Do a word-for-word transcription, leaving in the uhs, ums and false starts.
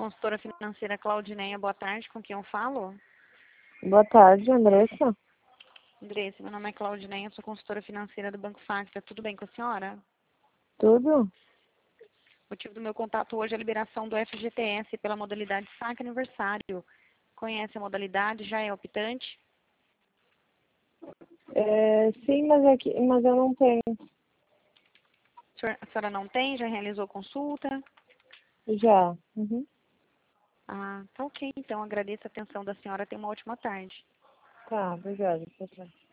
Consultora financeira Claudineia, boa tarde, com quem eu falo? Boa tarde, Andressa. Andressa, meu nome é Claudineia, sou consultora financeira do Banco Facta. Tudo bem com a senhora? Tudo? O motivo do meu contato hoje é a liberação do F G T S pela modalidade saque aniversário. Conhece a modalidade? Já é optante? É, sim, mas, é que, mas eu não tenho. A senhora não tem? Já realizou consulta? Já. Uhum. Ah, tá ok. Então, agradeço a atenção da senhora. Tenha uma ótima tarde. Tá, obrigada. Tchau, tchau.